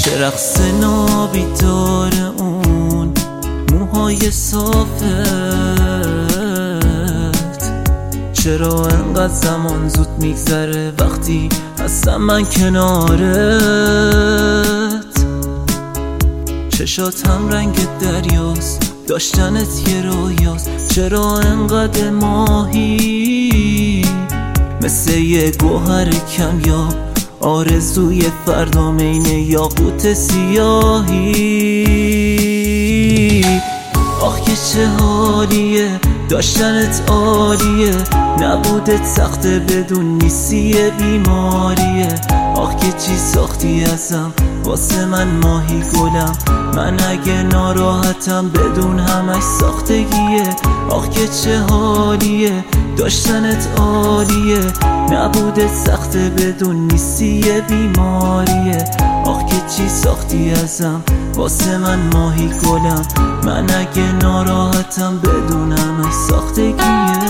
چه رقص نابی داره اون موهای صافت، چرا انقدر زمان زود میگذره وقتی هستم من کنارت. چشات هم رنگ دریاست، داشتنت یه رویاست، چرا انقدر ماهی مثل یه گوهر کمیاب، آرزوی فردا مین یاقوت سیاهی. آخ که چه حالیه داشتنت عالیه، نبودت سخته بدون نیستی بیماریه. آخ که چی ساختی ازم واسه من ماهی گلم، من اگه ناراحتم بدون همش ساختگیه. آخ که چه حالیه داشتنت عالیه، نبودت سخته بدون نیستی بیماریه. آخ که چی ساختی ازم واسه من ماهی گلم، من اگه ناراحتم بدون همش ساختگیه.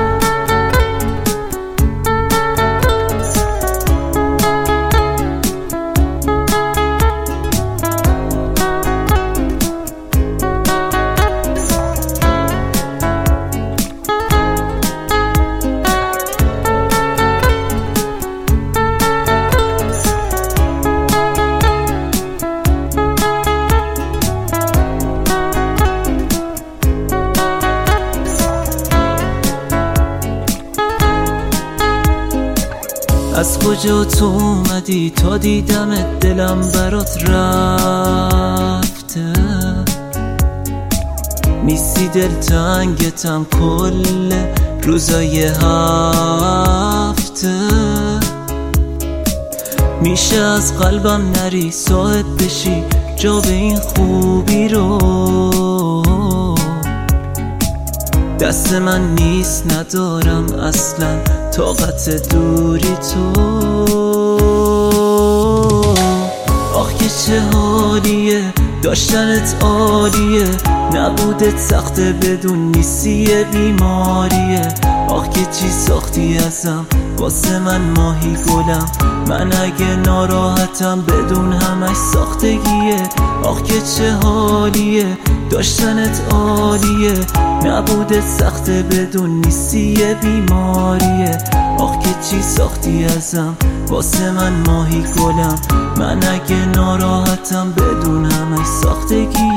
از کجا تو اومدی تا دیدمت دلم برات رفته، نیستی دلتنگتم کل روزای هفته. میشه از قلبم نری صاحب بشی جا به این خوبی رو، دست من نیست ندارم اصلا طاقت دوری تو. آخ که چه حالیه داشتنت عالیه، نبودت سخته بدون نیستی بیماریه. آخ که چی ساختی ازم واسه من ماهی گلم، من اگه ناراحتم بدون همش ساختگیه. آخ که چه حالیه داشتنت عالیه، نبودت سخته بدون نیستی بیماریه. آخ که چی ساختی ازم واسه من ماهی گلم، من اگه ناراحتم بدون همش ساختگیه.